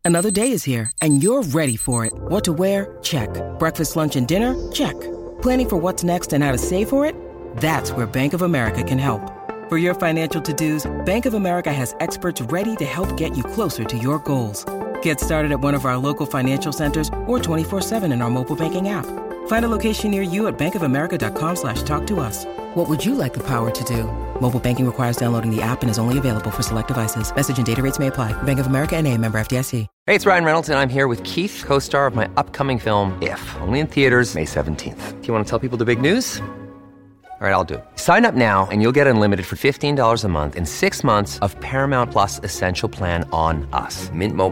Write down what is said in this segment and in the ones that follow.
Another day is here, and you're ready for it. What to wear? Check. Breakfast, lunch, and dinner? Check. Planning for what's next and how to save for it? That's where Bank of America can help. For your financial to-dos, Bank of America has experts ready to help get you closer to your goals. Get started at one of our local financial centers or 24/7 in our mobile banking app. Find a location near you at bankofamerica.com/talktous. What would you like the power to do? Mobile banking requires downloading the app and is only available for select devices. Message and data rates may apply. Bank of America N.A., member FDIC. Hey, it's Ryan Reynolds, and I'm here with Keith, co-star of my upcoming film, If, only in theaters May 17th. Do you want to tell people the big news? All right, I'll do it. Sign up now and you'll get unlimited for $15 a month and 6 months of Paramount Plus Essential Plan on us.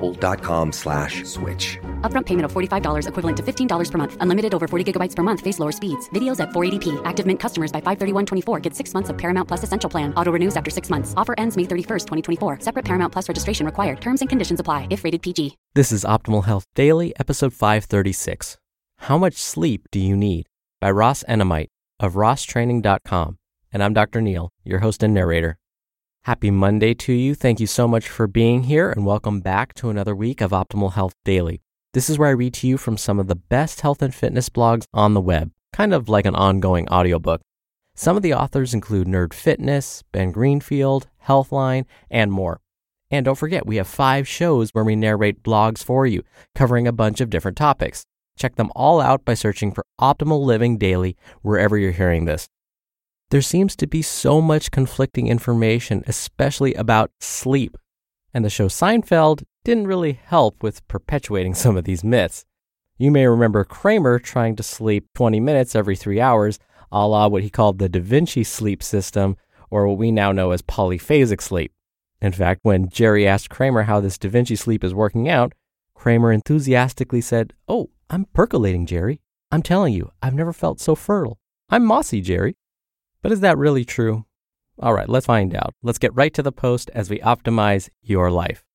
MintMobile.com/switch. Upfront payment of $45 equivalent to $15 per month. Unlimited over 40 gigabytes per month. Face lower speeds. Videos at 480p. Active Mint customers by 531.24 get 6 months of Paramount Plus Essential Plan. Auto renews after 6 months. Offer ends May 31st, 2024. Separate Paramount Plus registration required. Terms and conditions apply if rated PG. This is Optimal Health Daily, episode 536. How Much Sleep Do You Need? By Ross Enamait of rosstraining.com. And I'm Dr. Neil, your host and narrator. Happy Monday to you. Thank you so much for being here, and welcome back to another week of Optimal Health Daily. This is where I read to you from some of the best health and fitness blogs on the web, kind of like an ongoing audiobook. Some of the authors include Nerd Fitness, Ben Greenfield, Healthline, and more. And don't forget, we have 5 shows where we narrate blogs for you, covering a bunch of different topics. Check them all out by searching for Optimal Living Daily wherever you're hearing this. There seems to be so much conflicting information, especially about sleep. And the show Seinfeld didn't really help with perpetuating some of these myths. You may remember Kramer trying to sleep 20 minutes every 3 hours, a la what he called the Da Vinci sleep system, or what we now know as polyphasic sleep. In fact, when Jerry asked Kramer how this Da Vinci sleep is working out, Kramer enthusiastically said, "Oh, I'm percolating, Jerry. I'm telling you, I've never felt so fertile. I'm mossy, Jerry." But is that really true? All right, let's find out. Let's get right to the post as we optimize your life.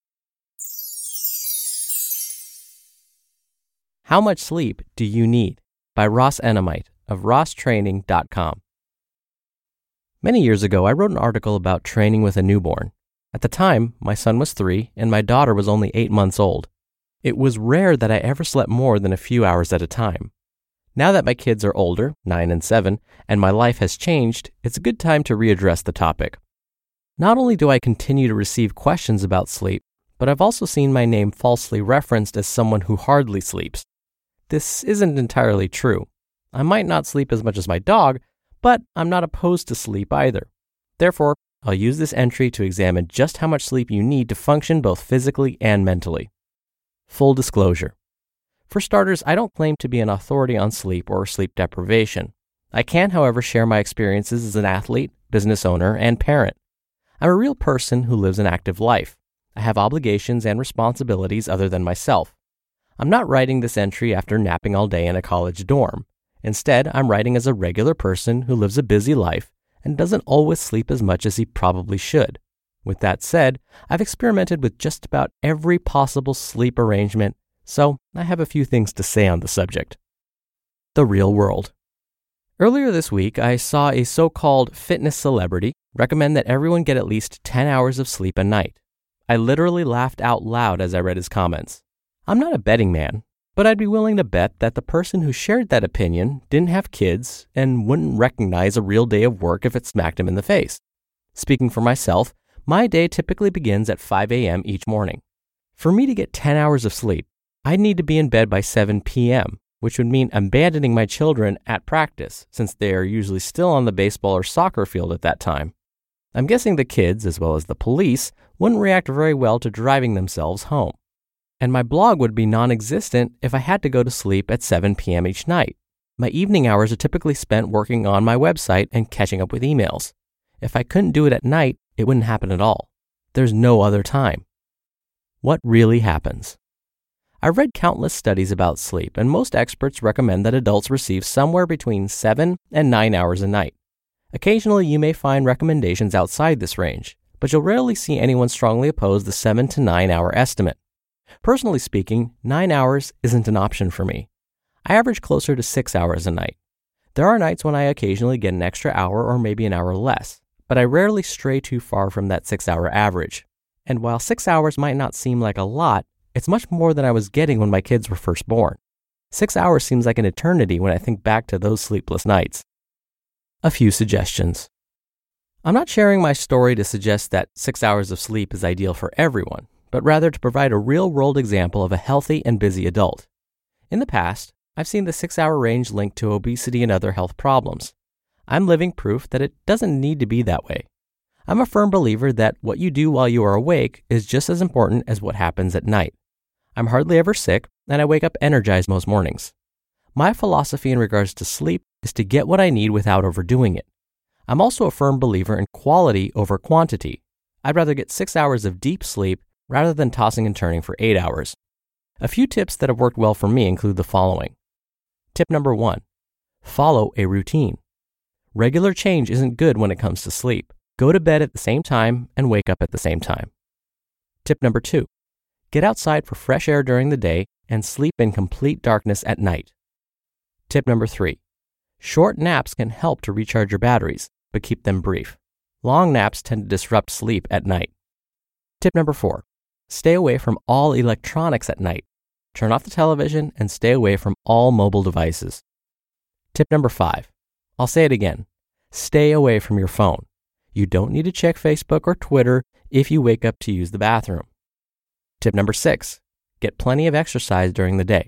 How Much Sleep Do You Need? By Ross Enamait of rosstraining.com. Many years ago, I wrote an article about training with a newborn. At the time, my son was 3 and my daughter was only 8 months old. It was rare that I ever slept more than a few hours at a time. Now that my kids are older, 9 and 7, and my life has changed, it's a good time to readdress the topic. Not only do I continue to receive questions about sleep, but I've also seen my name falsely referenced as someone who hardly sleeps. This isn't entirely true. I might not sleep as much as my dog, but I'm not opposed to sleep either. Therefore, I'll use this entry to examine just how much sleep you need to function both physically and mentally. Full disclosure. For starters, I don't claim to be an authority on sleep or sleep deprivation. I can, however, share my experiences as an athlete, business owner, and parent. I'm a real person who lives an active life. I have obligations and responsibilities other than myself. I'm not writing this entry after napping all day in a college dorm. Instead, I'm writing as a regular person who lives a busy life and doesn't always sleep as much as he probably should. With that said, I've experimented with just about every possible sleep arrangement, so I have a few things to say on the subject. The real world. Earlier this week, I saw a so-called fitness celebrity recommend that everyone get at least 10 hours of sleep a night. I literally laughed out loud as I read his comments. I'm not a betting man, but I'd be willing to bet that the person who shared that opinion didn't have kids and wouldn't recognize a real day of work if it smacked him in the face. Speaking for myself, my day typically begins at 5 a.m. each morning. For me to get 10 hours of sleep, I'd need to be in bed by 7 p.m., which would mean abandoning my children at practice, since they are usually still on the baseball or soccer field at that time. I'm guessing the kids, as well as the police, wouldn't react very well to driving themselves home. And my blog would be non-existent if I had to go to sleep at 7 p.m. each night. My evening hours are typically spent working on my website and catching up with emails. If I couldn't do it at night, it wouldn't happen at all. There's no other time. What really happens? I've read countless studies about sleep, and most experts recommend that adults receive somewhere between 7 and 9 hours a night. Occasionally, you may find recommendations outside this range, but you'll rarely see anyone strongly oppose the 7 to 9 hour estimate. Personally speaking, 9 hours isn't an option for me. I average closer to 6 hours a night. There are nights when I occasionally get an extra hour or maybe an hour less, but I rarely stray too far from that 6 hour average. And while 6 hours might not seem like a lot, It's much more than I was getting when my kids were first born. 6 hours seems like an eternity when I think back to those sleepless nights. A few suggestions. I'm not sharing my story to suggest that 6 hours of sleep is ideal for everyone, but rather to provide a real-world example of a healthy and busy adult. In the past, I've seen the 6-hour range linked to obesity and other health problems. I'm living proof that it doesn't need to be that way. I'm a firm believer that what you do while you are awake is just as important as what happens at night. I'm hardly ever sick, and I wake up energized most mornings. My philosophy in regards to sleep is to get what I need without overdoing it. I'm also a firm believer in quality over quantity. I'd rather get 6 hours of deep sleep rather than tossing and turning for 8 hours. A few tips that have worked well for me include the following. Tip number 1, follow a routine. Regular change isn't good when it comes to sleep. Go to bed at the same time and wake up at the same time. Tip number 2, get outside for fresh air during the day and sleep in complete darkness at night. Tip number 3, short naps can help to recharge your batteries, but keep them brief. Long naps tend to disrupt sleep at night. Tip number 4, stay away from all electronics at night. Turn off the television and stay away from all mobile devices. Tip number 5, I'll say it again, stay away from your phone. You don't need to check Facebook or Twitter if you wake up to use the bathroom. Tip number 6, get plenty of exercise during the day.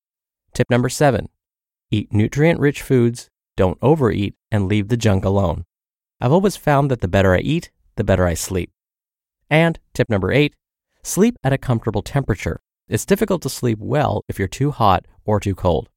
Tip number 7, eat nutrient-rich foods, don't overeat, and leave the junk alone. I've always found that the better I eat, the better I sleep. And tip number 8, sleep at a comfortable temperature. It's difficult to sleep well if you're too hot or too cold.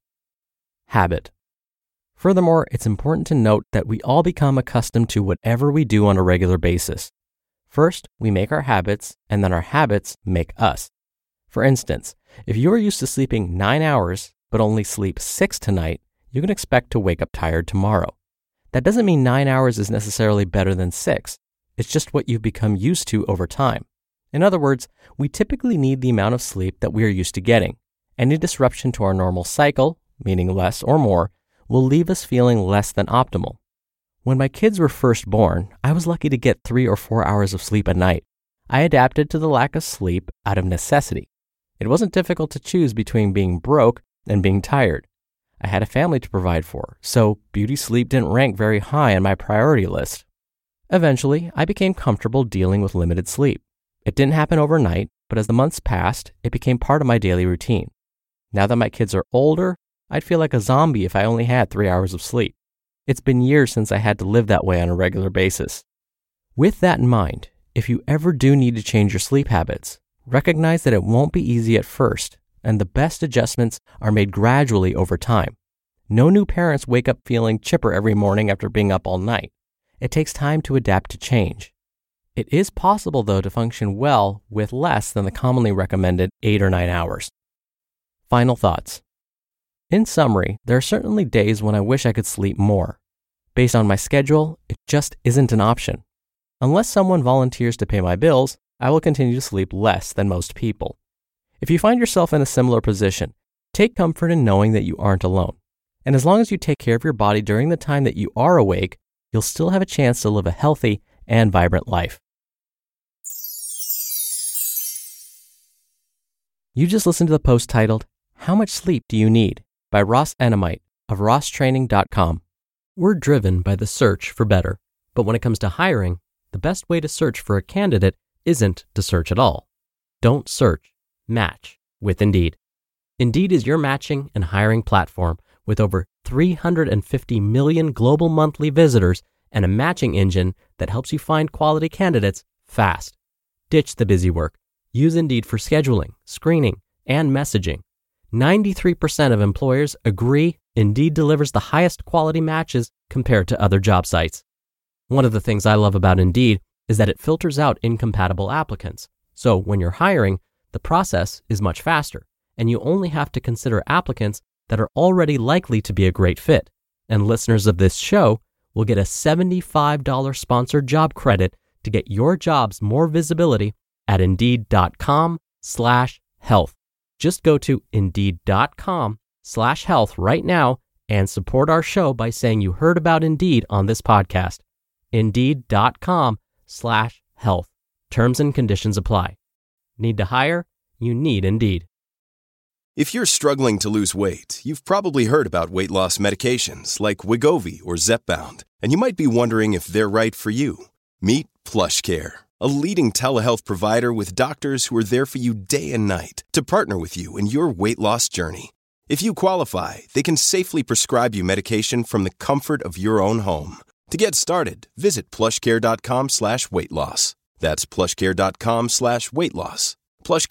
Habit. Furthermore, it's important to note that we all become accustomed to whatever we do on a regular basis. First, we make our habits, and then our habits make us. For instance, if you are used to sleeping 9 hours, but only sleep 6 tonight, you can expect to wake up tired tomorrow. That doesn't mean 9 hours is necessarily better than 6. It's just what you've become used to over time. In other words, we typically need the amount of sleep that we are used to getting. Any disruption to our normal cycle, meaning less or more, will leave us feeling less than optimal. When my kids were first born, I was lucky to get 3 or 4 hours of sleep a night. I adapted to the lack of sleep out of necessity. It wasn't difficult to choose between being broke and being tired. I had a family to provide for, so beauty sleep didn't rank very high on my priority list. Eventually, I became comfortable dealing with limited sleep. It didn't happen overnight, but as the months passed, it became part of my daily routine. Now that my kids are older, I'd feel like a zombie if I only had 3 hours of sleep. It's been years since I had to live that way on a regular basis. With that in mind, if you ever do need to change your sleep habits, recognize that it won't be easy at first, and the best adjustments are made gradually over time. No new parents wake up feeling chipper every morning after being up all night. It takes time to adapt to change. It is possible, though, to function well with less than the commonly recommended 8 or 9 hours. Final thoughts. In summary, there are certainly days when I wish I could sleep more. Based on my schedule, it just isn't an option. Unless someone volunteers to pay my bills, I will continue to sleep less than most people. If you find yourself in a similar position, take comfort in knowing that you aren't alone. And as long as you take care of your body during the time that you are awake, you'll still have a chance to live a healthy and vibrant life. You just listened to the post titled, How Much Sleep Do You Need? By Ross Enamait of RossTraining.com. We're driven by the search for better, but when it comes to hiring, the best way to search for a candidate isn't to search at all. Don't search, match with Indeed. Indeed is your matching and hiring platform with over 350 million global monthly visitors and a matching engine that helps you find quality candidates fast. Ditch the busy work. Use Indeed for scheduling, screening, and messaging. 93% of employers agree Indeed delivers the highest quality matches compared to other job sites. One of the things I love about Indeed is that it filters out incompatible applicants. So when you're hiring, the process is much faster, and you only have to consider applicants that are already likely to be a great fit. And listeners of this show will get a $75 sponsored job credit to get your jobs more visibility at Indeed.com/health. Just go to Indeed.com/health right now and support our show by saying you heard about Indeed on this podcast. Indeed.com/health. Terms and conditions apply. Need to hire? you need Indeed. If you're struggling to lose weight, you've probably heard about weight loss medications like Wegovy or Zepbound, and you might be wondering if they're right for you. Meet PlushCare, a leading telehealth provider with doctors who are there for you day and night to partner with you in your weight loss journey. If you qualify, they can safely prescribe you medication from the comfort of your own home. To get started, visit plushcare.com/weightloss. That's plushcare.com/weightloss.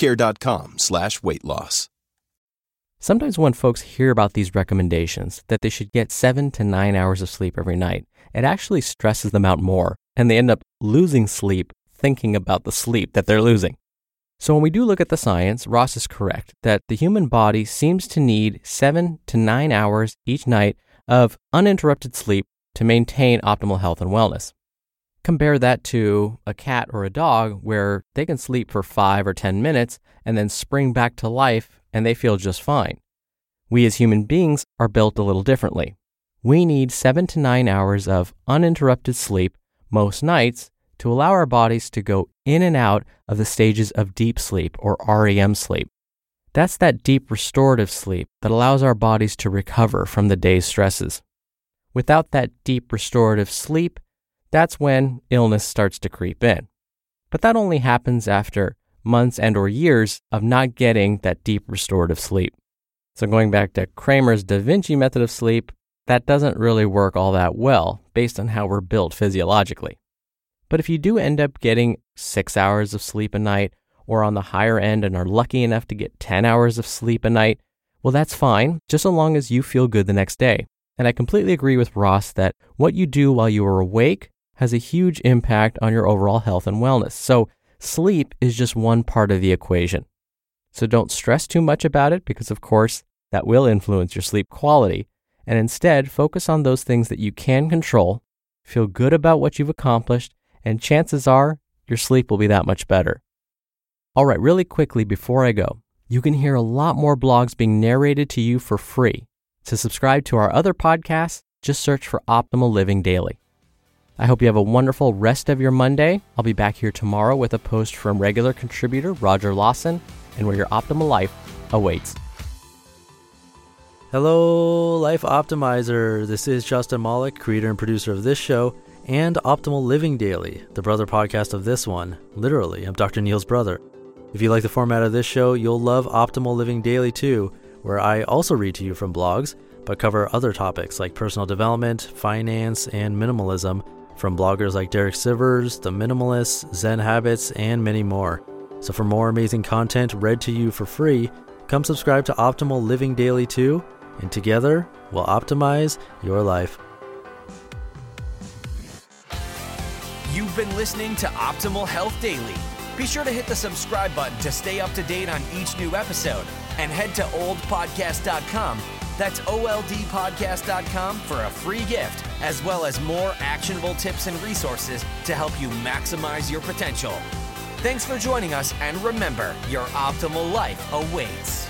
plushcare.com/weightloss. Sometimes when folks hear about these recommendations that they should get 7 to 9 hours of sleep every night, it actually stresses them out more, and they end up losing sleep thinking about the sleep that they're losing. So when we do look at the science, Ross is correct that the human body seems to need 7 to 9 hours each night of uninterrupted sleep to maintain optimal health and wellness. Compare that to a cat or a dog where they can sleep for 5 or 10 minutes and then spring back to life and they feel just fine. We as human beings are built a little differently. We need 7 to 9 hours of uninterrupted sleep most nights to allow our bodies to go in and out of the stages of deep sleep or REM sleep. That's that deep restorative sleep that allows our bodies to recover from the day's stresses. Without that deep restorative sleep, that's when illness starts to creep in. But that only happens after months and or years of not getting that deep restorative sleep. So going back to Kramer's Da Vinci method of sleep, that doesn't really work all that well based on how we're built physiologically. But if you do end up getting 6 hours of sleep a night, or on the higher end and are lucky enough to get 10 hours of sleep a night, well, that's fine, just so long as you feel good the next day. And I completely agree with Ross that what you do while you are awake has a huge impact on your overall health and wellness. So sleep is just one part of the equation. So don't stress too much about it because, of course, that will influence your sleep quality. And instead, focus on those things that you can control, feel good about what you've accomplished, and chances are your sleep will be that much better. All right, really quickly before I go, you can hear a lot more blogs being narrated to you for free. To subscribe to our other podcasts, just search for Optimal Living Daily. I hope you have a wonderful rest of your Monday. I'll be back here tomorrow with a post from regular contributor Roger Lawson and where your optimal life awaits. Hello, Life Optimizer. This is Justin Malik, creator and producer of this show and Optimal Living Daily, the brother podcast of this one. Literally, I'm Dr. Neil's brother. If you like the format of this show, you'll love Optimal Living Daily too, where I also read to you from blogs, but cover other topics like personal development, finance, and minimalism from bloggers like Derek Sivers, The Minimalists, Zen Habits, and many more. So for more amazing content read to you for free, come subscribe to Optimal Living Daily too, and together we'll optimize your life. You've been listening to Optimal Health Daily. Be sure to hit the subscribe button to stay up to date on each new episode, and head to oldpodcast.com. That's oldpodcast.com for a free gift, as well as more actionable tips and resources to help you maximize your potential. Thanks for joining us, and remember, your optimal life awaits.